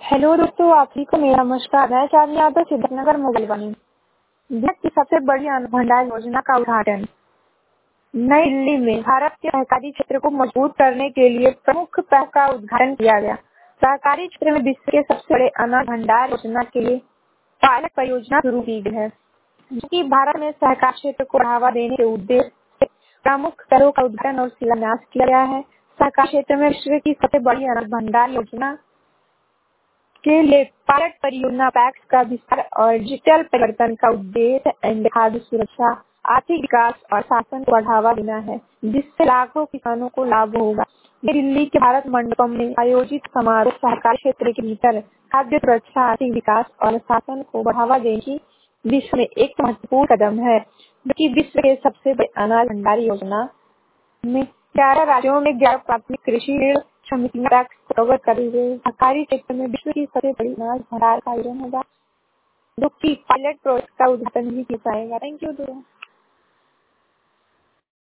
Hello दोस्तों, आप ही को मेरा नमस्कार। मैं चांदनी यादव, सिद्धार्थनगर मोबाइल वाली। देश की सबसे बड़ी अन्न भंडार योजना का उद्घाटन नई दिल्ली में भारत के सहकारी क्षेत्र को मजबूत करने के लिए प्रमुख पहल का उद्घाटन किया गया। सहकारी क्षेत्र में विश्व के सबसे बड़े अन्न भंडार योजना के लिए पायलट परियोजना शुरू की गई है, जो कि भारत में सहकारी क्षेत्र को बढ़ावा देने के उद्देश्य से प्रमुख पहलों का उद्घाटन और शिलान्यास किया गया है। सहकारी क्षेत्र में विश्व की सबसे बड़ी अन्न भंडार योजना के लिए पायलट परियोजना पैक्स का विस्तार और डिजिटल परिवर्तन का उद्देश्य एंड खाद्य सुरक्षा, आर्थिक विकास और शासन को बढ़ावा देना है, जिससे लाखों किसानों को लाभ होगा। नई दिल्ली के भारत मंडपम में आयोजित समारोह सहकारी क्षेत्र के भीतर खाद्य सुरक्षा, आर्थिक विकास और शासन को बढ़ावा देने की दिशा में एक महत्वपूर्ण कदम है, जो कि विश्व के सबसे बड़े अनाज भंडार योजना में 11 राज्यों में 11 प्राथमिक कृषि ऋण समितियां टैक्स को कवर करे हुए सहकारी क्षेत्र में विश्व की सबसे बड़ी अनाज भंडार का आयोजन होगा, जो कि पायलट प्रोजेक्ट का उद्घाटन भी किया जाएगा। Thank you.